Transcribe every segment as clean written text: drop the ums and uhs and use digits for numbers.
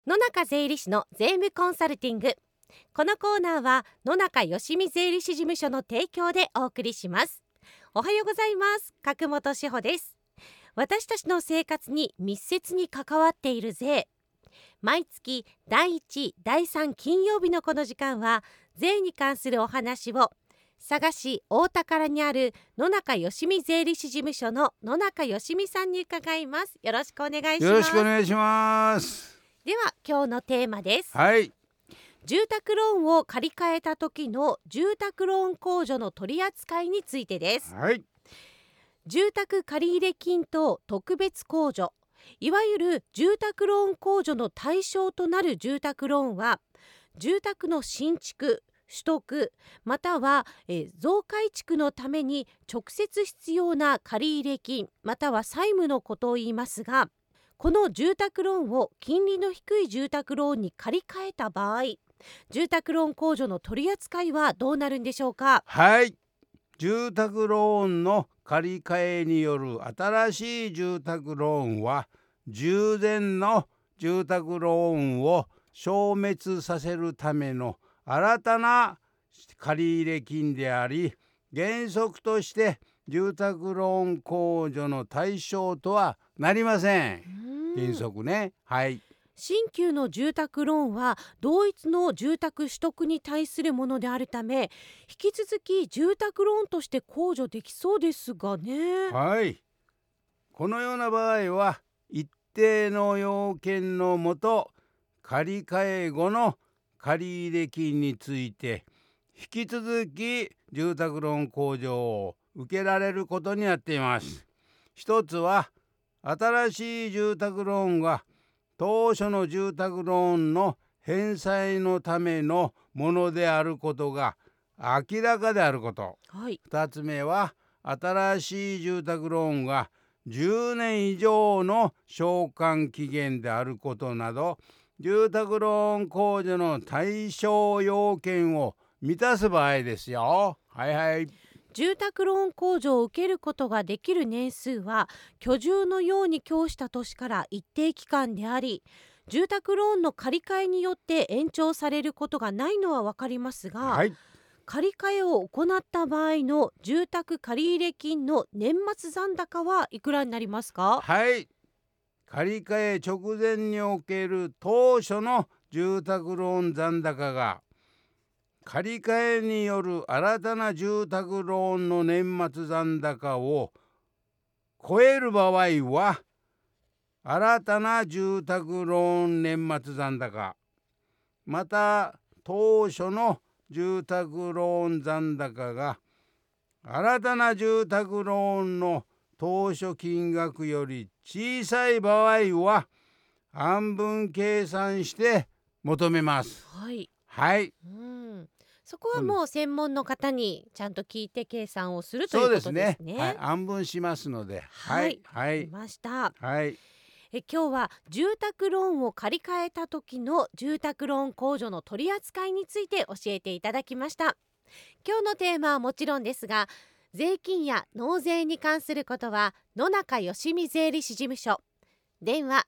野中税理士の税務コンサルティング。このコーナーは野中よしみ税理士事務所の提供でお送りします。おはようございます。角本志保です。私たちの生活に密接に関わっている税。毎月第1、第3金曜日のこの時間は税に関するお話を佐賀市大田原にある野中よしみ税理士事務所の野中よしみさんに伺います。よろしくお願いします。 よろしくお願いします。 では今日のテーマです。 はい。 住宅ローンを借り換えた時の住宅ローン控除の取り扱いについてです。 はい。 住宅借入金等特別控除、いわゆる住宅ローン控除の対象となる住宅ローンは、住宅の新築、取得または増改築のために直接必要な借入金または債務のことを言いますが、この住宅ローンを金利の低い住宅ローンに借り換えた場合、住宅ローン控除の取り扱いはどうなるんでしょうか。 はい。住宅ローンの借り換えによる新しい住宅ローンは、従前の住宅ローンを消滅させるための新たな借入金であり、原則として住宅ローン控除の対象とはなりません。原則ね。はい。 新旧の住宅ローンは同一の住宅取得に対するものであるため、引き続き住宅ローンとして控除できそうですがね。 はい。このような場合は一定の要件のもと、借り換え後の借入金について引き続き住宅ローン控除を受けられることになっています。一つは、新しい住宅ローンが当初の住宅ローンの返済のためのものであることが明らかであること。 はい。 二つ目は、新しい住宅ローンが10年以上の償還期限であることなど、住宅ローン控除の対象要件を満たす場合ですよ。はいはい。 住宅ローン控除を受けることができる年数は、居住のように供した年から一定期間であり、住宅ローンの借り換えによって延長されることがないのは分かりますが、 はい。 借り換えを行った場合の住宅借入金の年末残高はいくらになりますか。 はい。借り換え直前における当初の住宅ローン残高が、借り換えによる新たな住宅ローンの年末残高を超える場合は、新たな住宅ローン年末残高また当初の住宅ローン残高が新たな住宅ローンの当初金額より小さい場合は、半分計算して求めます。 はい。 はい。 そこはもう専門の方にちゃんと聞いて計算をするといそうでうことですすね。 ね。 はい。半分しますので。 はい。 はい見ました。 はい。 今日は住宅ローンを借り換えた時の住宅ローン控除の取り扱いについて教えていただきました。今日のテーマはもちろんですが、税金や納税に関することは野中よしみ税理士事務所、電話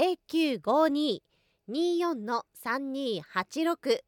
0952-24-3286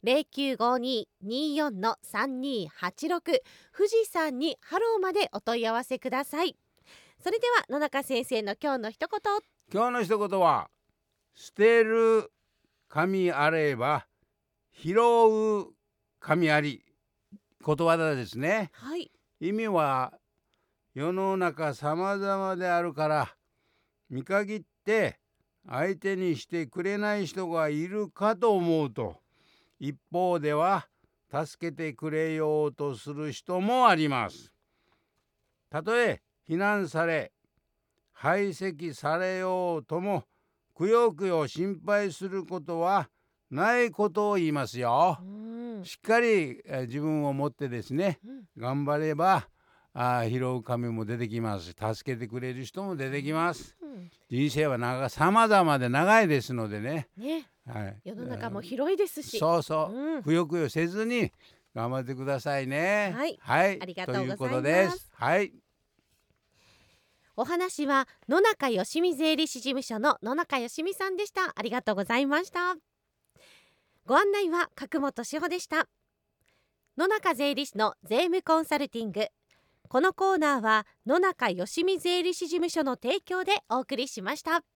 0952-24-3286、富士山にハローまでお問い合わせください。それでは野中先生の今日の一言。 今日の一言は、捨てる神あれば拾う神あり。ことわざですね。 はい。 意味は、世の中様々であるから、見限って相手にしてくれない人がいるかと思うと、一方では助けてくれようとする人もあります。たとえ非難され排斥されようとも、くよくよ心配することはないことを言いますよ。しっかり自分を持ってですね、頑張れば拾う神も出てきますし、助けてくれる人も出てきます。人生は様々で長いですのでね。はい、 世の中も広いですし、 そうそう、くよくよせずに頑張ってくださいね。 はい、 はい、 ありがとうございます。 ということです。はい。 お話は野中よしみ税理士事務所の野中よしみさんでした。ありがとうございました。ご案内は角本志保でした。野中税理士の税務コンサルティング。このコーナーは野中よしみ税理士事務所の提供でお送りしました。